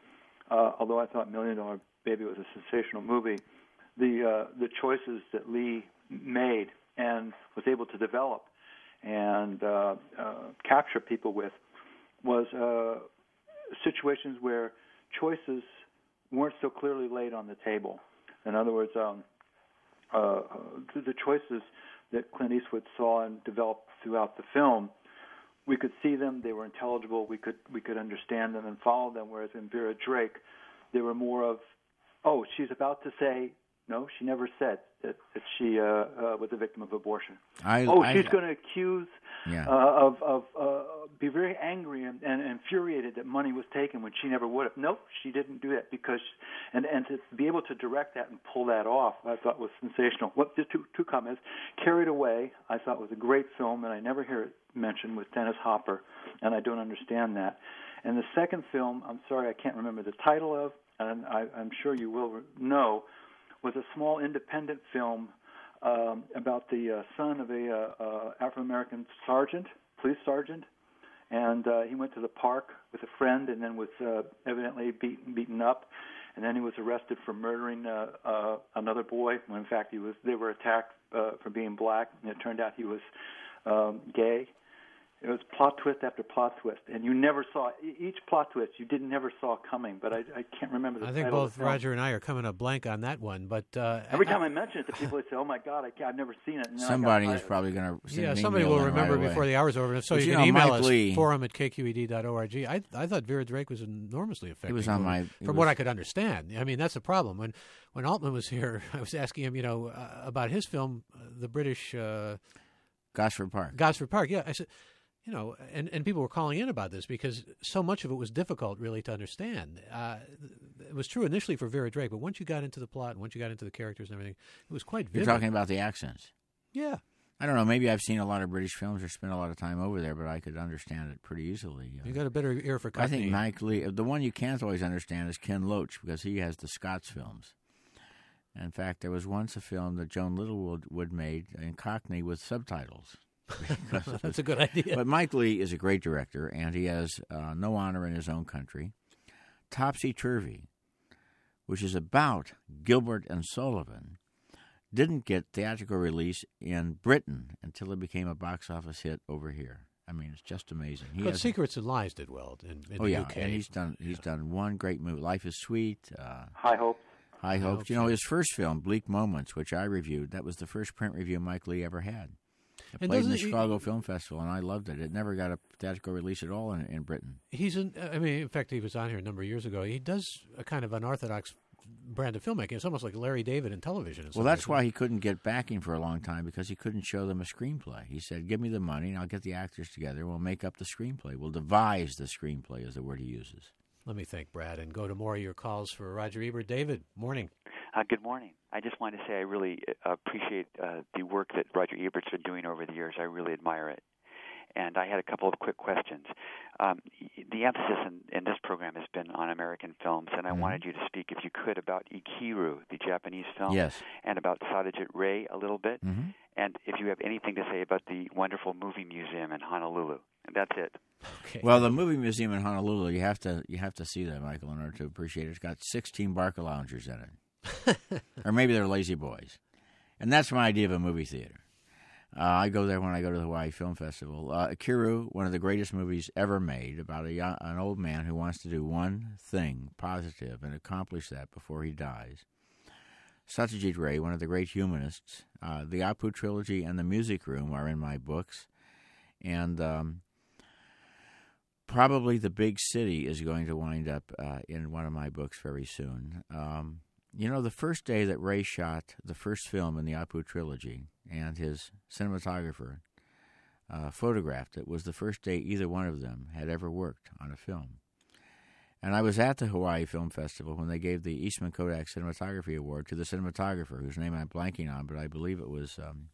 uh, although I thought Million Dollar Baby was a sensational movie, the uh, the choices that Leigh made and was able to develop and uh, uh, capture people with was uh, situations where choices weren't so clearly laid on the table. In other words, um, uh, the, the choices that Clint Eastwood saw and developed throughout the film, we could see them, they were intelligible, we could we could understand them and follow them, whereas in Vera Drake, they were more of, oh, she's about to say, no, she never said that, that she uh, uh, was a victim of abortion. I, oh, I, she's going to accuse, yeah. uh, of, of uh, be very angry and, and infuriated that money was taken when she never would have. Nope, she didn't do that because, and and to be able to direct that and pull that off, I thought was sensational. What just two two comments? Carried Away, I thought was a great film, and I never hear it mentioned with Dennis Hopper, and I don't understand that. And the second film, I'm sorry, I can't remember the title of, and I, I'm sure you will know, was a small independent film um, about the uh, son of a uh, uh, Afro-American sergeant, police sergeant, and uh, he went to the park with a friend and then was uh, evidently beaten, beaten up, and then he was arrested for murdering uh, uh, another boy, when in fact he was. They were attacked uh, for being black, and it turned out he was um, gay. It was plot twist after plot twist, and you never saw each plot twist. You didn't never saw coming, but I, I can't remember the I think title both of the film. Roger and I are coming up blank on that one. But uh, every I, time I mention it to people, they say, "Oh my God, I can't, I've never seen it." And then somebody I got is probably going to send yeah, an somebody email will in remember right before away. the hour's over. So But you you can know, email Mike us Leigh, forum at k q e d dot org. I I thought Vera Drake was enormously effective. It was on my. From was, what I could understand. I mean, that's the problem. When when Altman was here, I was asking him, you know, uh, about his film, uh, the British uh, Gosford Park. Gosford Park. Yeah, I said, you know, and, and people were calling in about this because so much of it was difficult really to understand. Uh, it was true initially for Vera Drake, but once you got into the plot and once you got into the characters and everything, it was quite vivid. You're talking about the accents. Yeah. I don't know. Maybe I've seen a lot of British films or spent a lot of time over there, but I could understand it pretty easily. You got a better ear for Cockney. I think Mike Leigh. The one you can't always understand is Ken Loach because he has the Scots films. In fact, there was once a film that Joan Littlewood would made in Cockney with subtitles. That's a good idea. But Mike Leigh is a great director, and he has uh, no honor in his own country. Topsy-Turvy, which is about Gilbert and Sullivan, didn't get theatrical release in Britain until it became a box office hit over here. I mean, it's just amazing. He but has, Secrets and Lies did well in, in oh the yeah, U K. and he's done he's yeah. done one great movie, Life is Sweet, uh, High Hopes. High Hopes. Hopes, You know, yeah. his first film, Bleak Moments, which I reviewed, that was the first print review Mike Leigh ever had. It And played in the doesn't he- Chicago Film Festival, and I loved it. It never got a theatrical release at all in, in Britain. He's an, I mean, in fact, he was on here a number of years ago. He does a kind of unorthodox brand of filmmaking. It's almost like Larry David in television. In some Well, that's ways. why he couldn't get backing for a long time, because he couldn't show them a screenplay. He said, give me the money, and I'll get the actors together. We'll make up the screenplay. We'll devise the screenplay is the word he uses. Let me think, Brad, and go to more of your calls for Roger Ebert. David, morning. Uh, good morning. I just wanted to say I really uh, appreciate uh, the work that Roger Ebert's been doing over the years. I really admire it. And I had a couple of quick questions. Um, the emphasis in, in this program has been on American films, and I Mm-hmm. wanted you to speak, if you could, about Ikiru, the Japanese film, Yes. and about Satyajit Ray a little bit, Mm-hmm. and if you have anything to say about the wonderful movie museum in Honolulu. And that's it. Okay. Well, the movie museum in Honolulu, you have to you have to see that, Michael, in order to appreciate it. It's got sixteen Barca loungers in it. Or maybe they're lazy boys. And that's my idea of a movie theater. Uh, I go there when I go to the Hawaii Film Festival. Uh, Ikiru, one of the greatest movies ever made, about a young, an old man who wants to do one thing positive and accomplish that before he dies. Satyajit Ray, one of the great humanists. Uh, the Apu trilogy and The Music Room are in my books. And um, probably The Big City is going to wind up uh, in one of my books very soon. Um, you know, the first day that Ray shot the first film in the Apu trilogy, and his cinematographer, uh, photographed it was the first day either one of them had ever worked on a film. And I was at the Hawaii Film Festival when they gave the Eastman Kodak Cinematography Award to the cinematographer, whose name I'm blanking on, but I believe it was, um,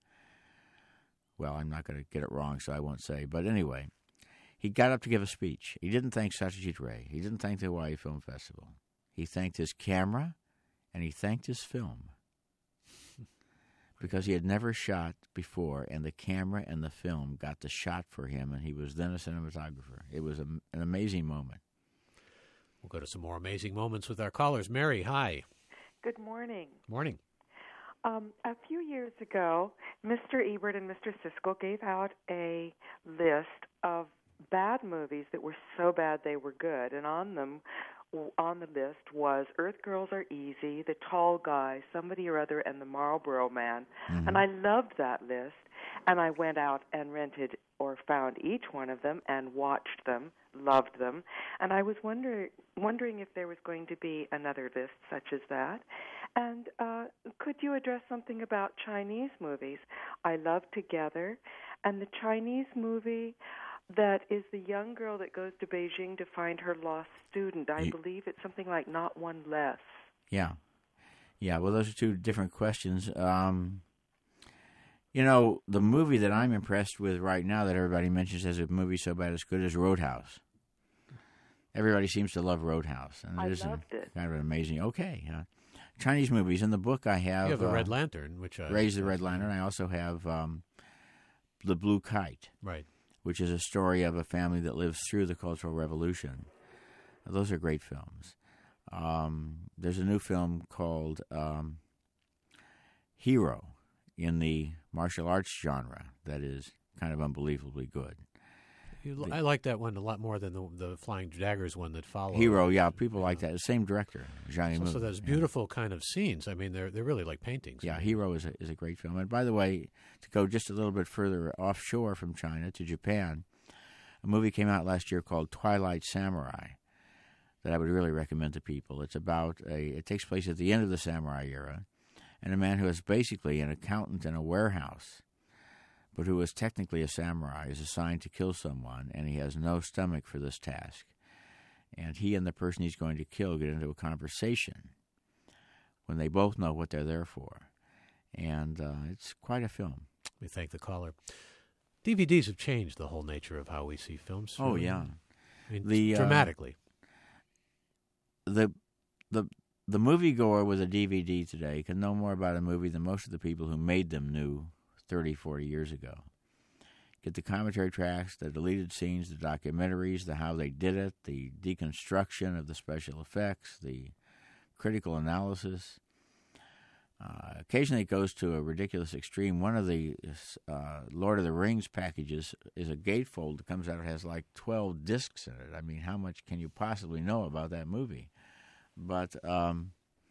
well, I'm not going to get it wrong, so I won't say. But anyway, he got up to give a speech. He didn't thank Satyajit Ray. He didn't thank the Hawaii Film Festival. He thanked his camera, and he thanked his film. Because he had never shot before, and the camera and the film got the shot for him, and he was then a cinematographer. It was a, an amazing moment. We'll go to some more amazing moments with our callers. Mary, hi. Good morning. Morning. Um, a few years ago, Mister Ebert and Mister Siskel gave out a list of bad movies that were so bad they were good, and on them, on the list was Earth Girls Are Easy, The Tall Guy, Somebody or Other, and The Marlboro Man. Mm-hmm. And I loved that list, and I went out and rented or found each one of them and watched them, loved them, and I was wonder, wondering if there was going to be another list such as that. And uh, could you address something about Chinese movies? I love Together, and the Chinese movie that is the young girl that goes to Beijing to find her lost student. I you, believe it's something like Not One Less. Yeah. Yeah, well, those are two different questions. Um, you know, the movie that I'm impressed with right now that everybody mentions as a movie so bad it's good is Roadhouse. Everybody seems to love Roadhouse. And it I is loved an, it. Kind of an amazing, okay. Uh, Chinese movies. In the book I have... You have The uh, Red Lantern, which... I, Raise the Red Lantern. I also have um, The Blue Kite. Right. Which is a story of a family that lives through the Cultural Revolution. Those are great films. Um, there's a new film called um, Hero in the martial arts genre that is kind of unbelievably good. You, I like that one a lot more than the, the Flying Daggers one that followed. Hero, yeah, people like that. The same director, Zhang Yimou. So, so there's beautiful yeah. kind of scenes. I mean, they're they're really like paintings. Yeah, I mean. Hero is a, is a great film. And by the way, to go just a little bit further offshore from China to Japan, a movie came out last year called Twilight Samurai that I would really recommend to people. It's about a, it takes place at the end of the samurai era, and a man who is basically an accountant in a warehouse, but who is technically a samurai, is assigned to kill someone, and he has no stomach for this task. And he and the person he's going to kill get into a conversation when they both know what they're there for. And uh, it's quite a film. We thank the caller. D V Ds have changed the whole nature of how we see films. Oh, yeah. I mean, the, dramatically. Uh, the the the moviegoer with a D V D today can know more about a movie than most of the people who made them knew thirty, forty years ago. Get the commentary tracks, the deleted scenes, the documentaries, the how they did it, the deconstruction of the special effects, the critical analysis. Uh, occasionally it goes to a ridiculous extreme. One of the uh, Lord of the Rings packages is a gatefold that comes out. It has like twelve discs in it. I mean, how much can you possibly know about that movie? But um,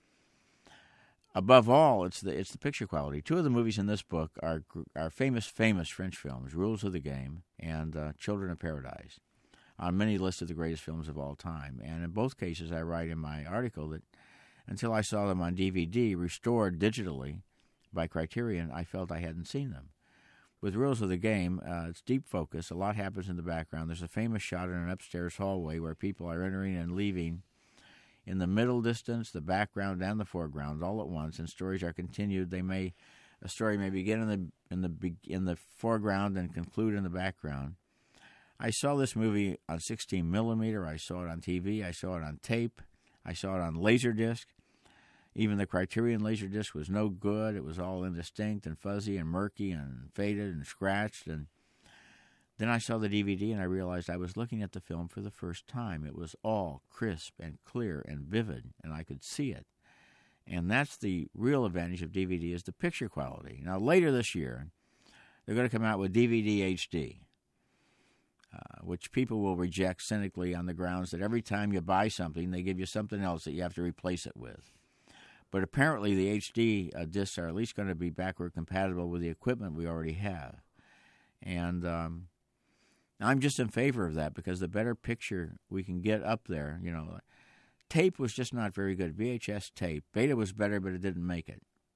above all, it's the it's the picture quality. Two of the movies in this book are are famous, famous French films, Rules of the Game and uh, Children of Paradise, on many lists of the greatest films of all time. And in both cases, I write in my article that until I saw them on D V D, restored digitally by Criterion, I felt I hadn't seen them. With Rules of the Game, uh, it's deep focus. A lot happens in the background. There's a famous shot in an upstairs hallway where people are entering and leaving in the middle distance, the background, and the foreground all at once, and stories are continued. They may a story may begin in the in the in the foreground and conclude in the background. I saw this movie on sixteen millimeter. I saw it on T V. I saw it on tape. I saw it on Laserdisc. Even the Criterion Laserdisc was no good. It was all indistinct and fuzzy and murky and faded and scratched. And then I saw the D V D and I realized I was looking at the film for the first time. It was all crisp and clear and vivid, and I could see it. And that's the real advantage of D V D, is the picture quality. Now, later this year, they're going to come out with D V D H D, uh, which people will reject cynically on the grounds that every time you buy something, they give you something else that you have to replace it with. But apparently the H D uh, discs are at least going to be backward compatible with the equipment we already have. And um, I'm just in favor of that, because the better picture we can get up there, you know, tape was just not very good. V H S tape. Beta was better, but it didn't make it.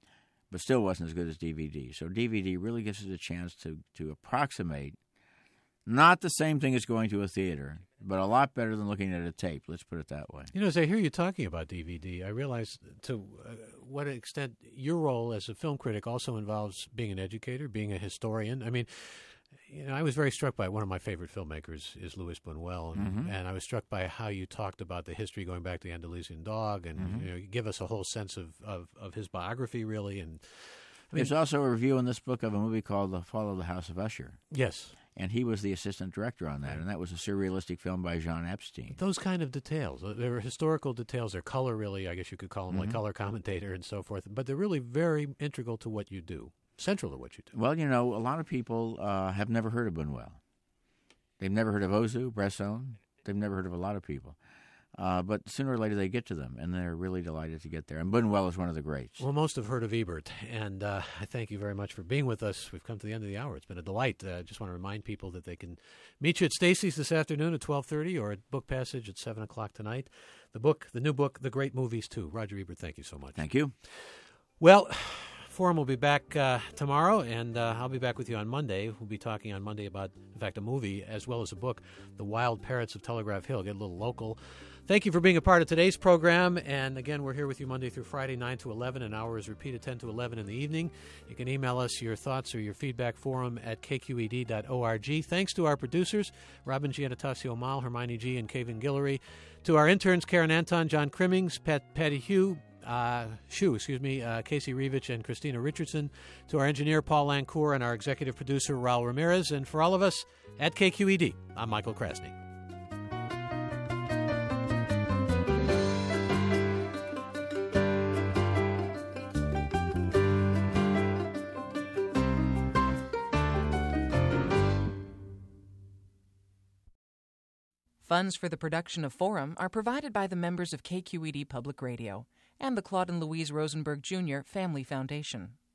but still wasn't as good as D V D. So D V D really gives us a chance to, to approximate not the same thing as going to a theater, but a lot better than looking at a tape. Let's put it that way. You know, as I hear you talking about D V D, I realize to uh, what extent your role as a film critic also involves being an educator, being a historian. I mean, you know, I was very struck by one of my favorite filmmakers is Louis Buñuel, and, Mm-hmm. and I was struck by how you talked about the history going back to the Andalusian Dog, and Mm-hmm. you know, you give us a whole sense of, of, of his biography, really. And I mean, There's also a review in this book of a movie called The Fall of the House of Usher. yes, And he was the assistant director on that, and that was a surrealistic film by Jean Epstein. those kind of details. uh, There are historical details. They're color, really. I guess you could call them Mm-hmm. like color commentator and so forth. But they're really very integral to what you do, central to what you do. Well, you know, a lot of people uh, have never heard of Buñuel. They've never heard of Ozu, Bresson. They've never heard of a lot of people. Uh, but sooner or later they get to them, and they're really delighted to get there. And Buñuel is one of the greats. Well, most have heard of Ebert, and uh, I thank you very much for being with us. We've come to the end of the hour. It's been a delight. I uh, just want to remind people that they can meet you at Stacy's this afternoon at twelve thirty or at Book Passage at seven o'clock tonight. The book, the new book, The Great Movies, too. Roger Ebert, thank you so much. Thank you. Well, Forum will be back uh, tomorrow, and uh, I'll be back with you on Monday. We'll be talking on Monday about, in fact, a movie as well as a book, The Wild Parrots of Telegraph Hill. Get a little local. Thank you for being a part of today's program. And again, we're here with you Monday through Friday, nine to eleven. An hour is repeated ten to eleven in the evening. You can email us your thoughts or your feedback, forum at k q e d dot org. Thanks to our producers, Robin Giannatasio Mal, Hermione G., and Kevin Guillory. To our interns, Karen Anton, John Crimmings, Pat, Patty Hugh, uh, Shue, excuse me, uh, Casey Revich, and Christina Richardson. To our engineer, Paul Lancour, and our executive producer, Raul Ramirez. And for all of us at K Q E D, I'm Michael Krasny. Funds for the production of Forum are provided by the members of K Q E D Public Radio and the Claude and Louise Rosenberg Junior Family Foundation.